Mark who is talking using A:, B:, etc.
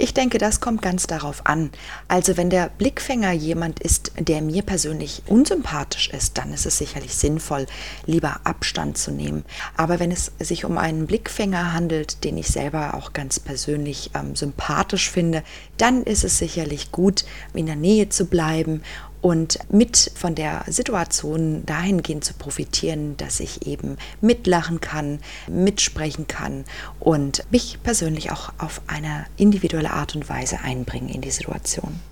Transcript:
A: Ich denke, das kommt ganz darauf an. Also wenn der Blickfänger jemand ist, der mir persönlich unsympathisch ist, dann ist es sicherlich sinnvoll, lieber Abstand zu nehmen. Aber wenn es sich um einen Blickfänger handelt, den ich selber auch ganz persönlich sympathisch finde, dann ist es sicherlich gut, in der Nähe zu bleiben und mit von der Situation dahingehend zu profitieren, dass ich eben mitlachen kann, mitsprechen kann und mich persönlich auch auf eine individuelle Art und Weise einbringen in die Situation.